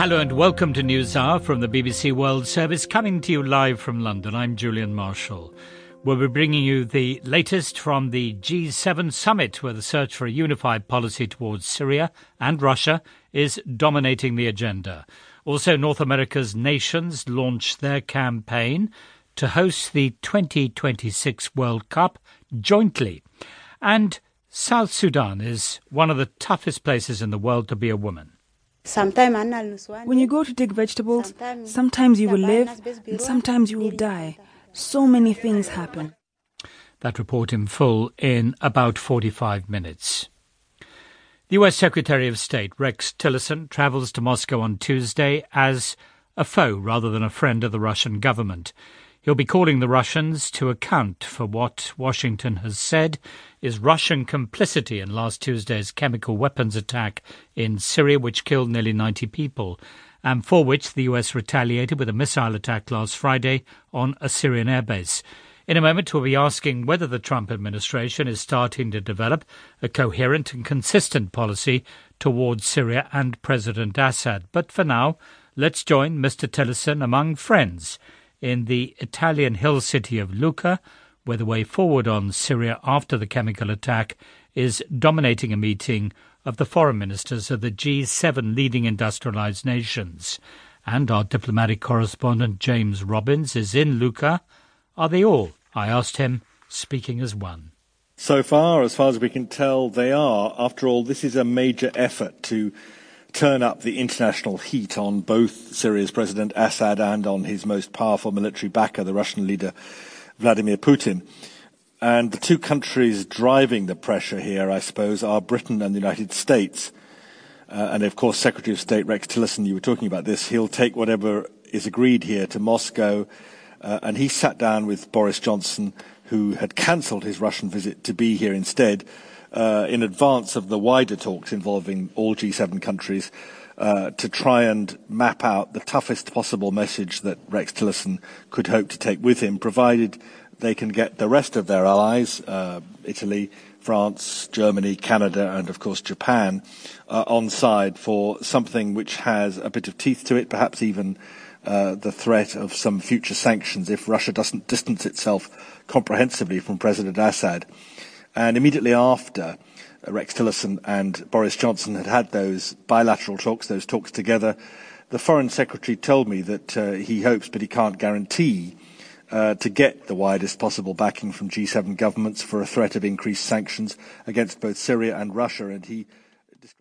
Hello and welcome to NewsHour from the BBC World Service, coming to you live from London. I'm Julian Marshall. We'll be bringing you the latest from the G7 summit, where the search for a unified policy towards Syria and Russia is dominating the agenda. Also, North America's nations launch their campaign to host the 2026 World Cup jointly. And South Sudan is one of the toughest places in the world to be a woman. When you go to dig vegetables, sometimes you will live and sometimes you will die. So many things happen. That report in full in about 45 minutes. The US Secretary of State, Rex Tillerson, travels to Moscow on Tuesday as a foe rather than a friend of the Russian government. He'll be calling the Russians to account for what Washington has said is Russian complicity in last Tuesday's chemical weapons attack in Syria, which killed nearly 90 people, and for which the US retaliated with a missile attack last Friday on a Syrian airbase. In a moment, we'll be asking whether the Trump administration is starting to develop a coherent and consistent policy towards Syria and President Assad. But for now, let's join Mr. Tillerson among friends in the Italian hill city of Lucca, where the way forward on Syria after the chemical attack is dominating a meeting of the foreign ministers of the G7 leading industrialized nations. And our diplomatic correspondent James Robbins is in Lucca. Are they all? I asked him, speaking as one. So far as we can tell, they are. After all, this is a major effort to turn up the international heat on both Syria's President Assad and on his most powerful military backer, the Russian leader Vladimir Putin. And the two countries driving the pressure here, I suppose, are Britain and the United States. And of course, Secretary of State Rex Tillerson, you were talking about this, he'll take whatever is agreed here to Moscow. And he sat down with Boris Johnson, who had cancelled his Russian visit, to be here instead, in advance of the wider talks involving all G7 countries, to try and map out the toughest possible message that Rex Tillerson could hope to take with him, provided they can get the rest of their allies, Italy, France, Germany, Canada, and of course Japan, on side for something which has a bit of teeth to it, perhaps even the threat of some future sanctions if Russia doesn't distance itself comprehensively from President Assad. And immediately after Rex Tillerson and Boris Johnson had those bilateral talks, those talks together, the Foreign Secretary told me that he hopes, but he can't guarantee, to get the widest possible backing from G7 governments for a threat of increased sanctions against both Syria and Russia. And he